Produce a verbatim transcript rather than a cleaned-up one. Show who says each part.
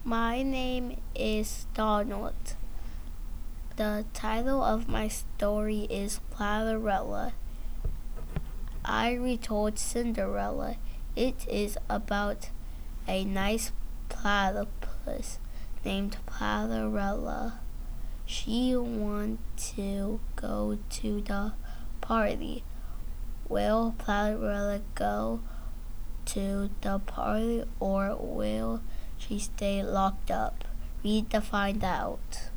Speaker 1: My name is Donald. The title of my story is Platypus. I retold Cinderella. It is about a nice platypus named Platypus. She wanted to go to the party. Will Platypus go to the party or will she stay locked up? Read to find out.